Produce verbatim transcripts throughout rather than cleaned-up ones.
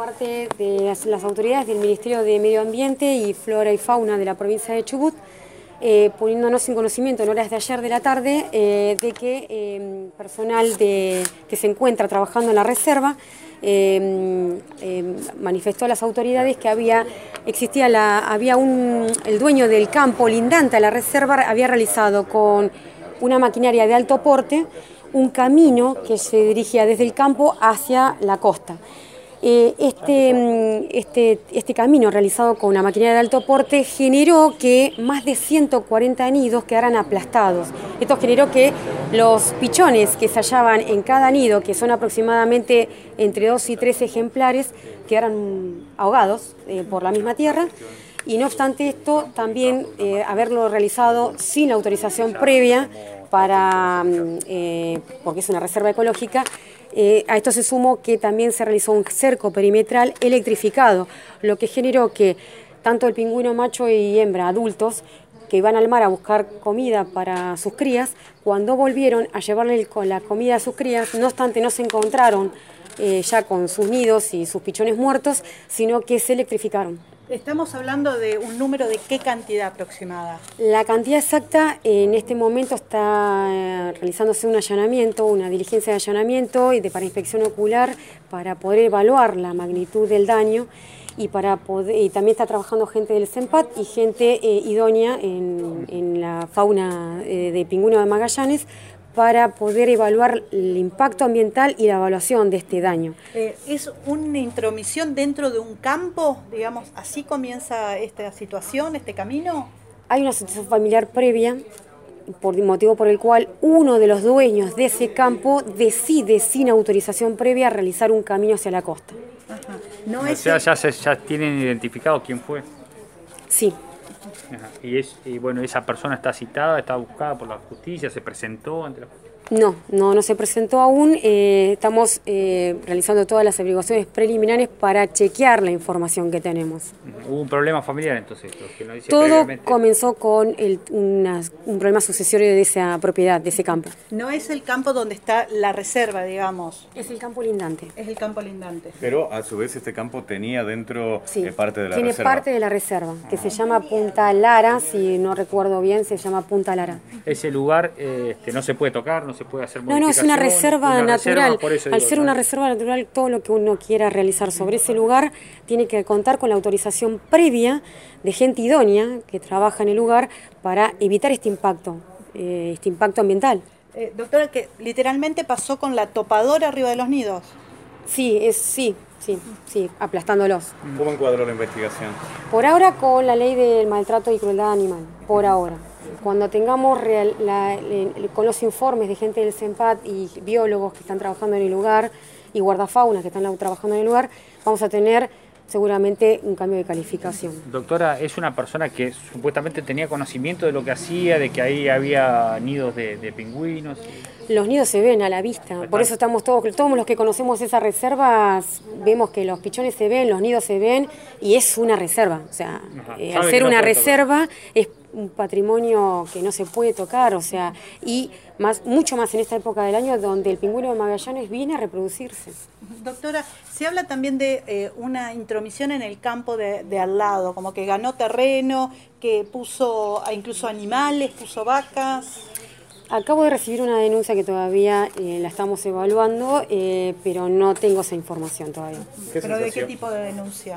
parte de las, las autoridades del Ministerio de Medio Ambiente y Flora y Fauna de la provincia de Chubut, eh, poniéndonos en conocimiento en horas de ayer de la tarde eh, de que eh, personal de, que se encuentra trabajando en la reserva eh, eh, manifestó a las autoridades que había, existía la, había un, el dueño del campo lindante a la reserva había realizado con una maquinaria de alto porte un camino que se dirigía desde el campo hacia la costa. Eh, este, este, este camino realizado con una maquinaria de alto porte generó que más de ciento cuarenta nidos quedaran aplastados. Esto generó que los pichones que se hallaban en cada nido, que son aproximadamente entre dos y tres ejemplares, quedaran ahogados eh, por la misma tierra. Y no obstante esto, también eh, haberlo realizado sin la autorización previa, para, eh, porque es una reserva ecológica, eh, a esto se sumó que también se realizó un cerco perimetral electrificado, lo que generó que tanto el pingüino macho y hembra adultos que iban al mar a buscar comida para sus crías, cuando volvieron a llevarle la comida a sus crías, no obstante no se encontraron eh, ya con sus nidos y sus pichones muertos, sino que se electrificaron. Estamos hablando de un número de qué cantidad aproximada. La cantidad exacta en este momento está eh, realizándose un allanamiento, una diligencia de allanamiento y de, para inspección ocular para poder evaluar la magnitud del daño y, para poder, y también está trabajando gente del CENPAT y gente eh, idónea en, en la fauna eh, de pingüino de Magallanes para poder evaluar el impacto ambiental y la evaluación de este daño. Eh, ¿Es una intromisión dentro de un campo? Digamos, ¿así comienza esta situación, este camino? Hay una situación familiar previa, por motivo por el cual uno de los dueños de ese campo decide sin autorización previa realizar un camino hacia la costa. Ajá. No o es sea, el... ya, se, ya tienen identificado quién fue. Sí. Ajá. Y, es, y bueno, esa persona está citada, está buscada por la justicia, se presentó ante la justicia. No, no, no se presentó aún. Eh, estamos eh, realizando todas las averiguaciones preliminares para chequear la información que tenemos. Hubo un problema familiar entonces. Lo que no dice Todo previamente. comenzó con el, una, un problema sucesorio de esa propiedad, de ese campo. No es el campo donde está la reserva, digamos. Es el campo lindante. Es el campo lindante. Pero a su vez este campo tenía dentro sí, eh, parte de la tiene reserva. parte de la reserva, que se llama Punta Lara, si no recuerdo bien, se llama Punta Lara. Ese lugar eh, este, no se puede tocar, no se puede hacer No, no, es una reserva una natural. Reserva, por eso Al digo, ser ¿no? una reserva natural, todo lo que uno quiera realizar sobre ese lugar tiene que contar con la autorización previa de gente idónea que trabaja en el lugar para evitar este impacto, eh, este impacto ambiental. Eh, doctora, que literalmente pasó con la topadora arriba de los nidos. Sí, es sí, sí, sí, aplastándolos. ¿Cómo encuadró la investigación? Por ahora con la ley del maltrato y crueldad animal, por ahora. Cuando tengamos real, la, le, con los informes de gente del CENPAT y biólogos que están trabajando en el lugar y guardafaunas que están trabajando en el lugar, vamos a tener seguramente un cambio de calificación. Doctora, es una persona que supuestamente tenía conocimiento de lo que hacía, de que ahí había nidos de, de pingüinos. Los nidos se ven a la vista, por eso estamos todos, todos los que conocemos esa reserva, vemos que los pichones se ven, los nidos se ven y es una reserva. O sea, eh, al ser no una reserva es un patrimonio que no se puede tocar, o sea, y más, mucho más en esta época del año donde el pingüino de Magallanes viene a reproducirse. Doctora, se habla también de eh, una intromisión en el campo de, de al lado, como que ganó terreno, que puso a incluso animales, puso vacas. Acabo de recibir una denuncia que todavía eh, la estamos evaluando, eh, pero no tengo esa información todavía. ¿Pero de qué tipo de denuncia?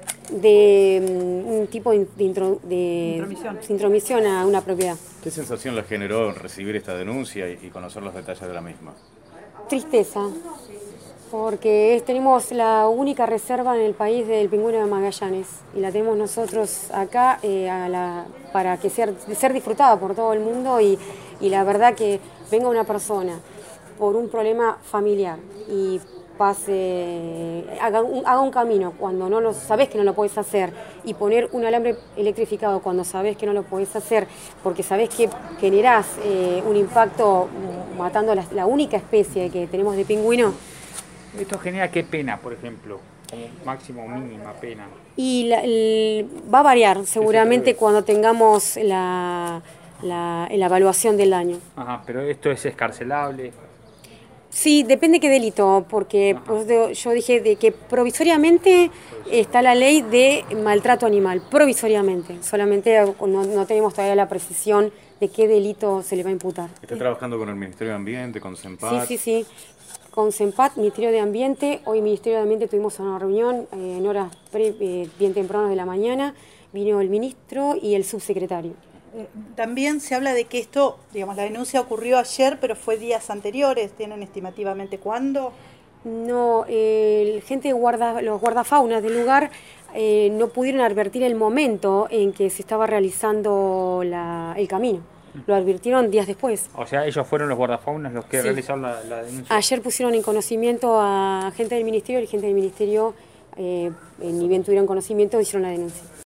De um, un tipo de, de, intro, de intromisión. intromisión a una propiedad. ¿Qué sensación le generó recibir esta denuncia y, y conocer los detalles de la misma? Tristeza, porque es, tenemos la única reserva en el país del pingüino de Magallanes y la tenemos nosotros acá eh, a la, para que sea, ser disfrutada por todo el mundo y, y la verdad que venga una persona por un problema familiar y pase, haga un, haga un camino cuando no lo sabés que no lo podés hacer y poner un alambre electrificado cuando sabés que no lo podés hacer porque sabés que generás eh, un impacto matando la, la única especie que tenemos de pingüino. ¿Esto genera qué pena, por ejemplo? Como máximo o mínima pena. Y la, el, va a variar seguramente cuando tengamos la, la, la evaluación del daño. Ajá, pero esto es escarcelable. Sí, depende qué delito, porque pues, de- yo dije de que provisoriamente está la ley de maltrato animal, provisoriamente, solamente no, no tenemos todavía la precisión de qué delito se le va a imputar. ¿Está trabajando con el Ministerio de Ambiente, con Sí, CENPAT? sí, sí, con CENPAT, Ministerio de Ambiente, hoy Ministerio de Ambiente tuvimos una reunión eh, en horas pre- eh, bien tempranas de la mañana, vino el ministro y el subsecretario. Eh, También se habla de que esto, digamos, la denuncia ocurrió ayer, pero fue días anteriores. ¿Tienen estimativamente cuándo? No, eh, el gente guarda, los guardafaunas del lugar eh, no pudieron advertir el momento en que se estaba realizando la- el camino. Lo advirtieron días después. O sea, ellos fueron los guardafaunas los que Sí. realizaron la, la denuncia. Ayer pusieron en conocimiento a gente del ministerio y gente del ministerio, eh, ni bien tuvieron conocimiento, hicieron la denuncia.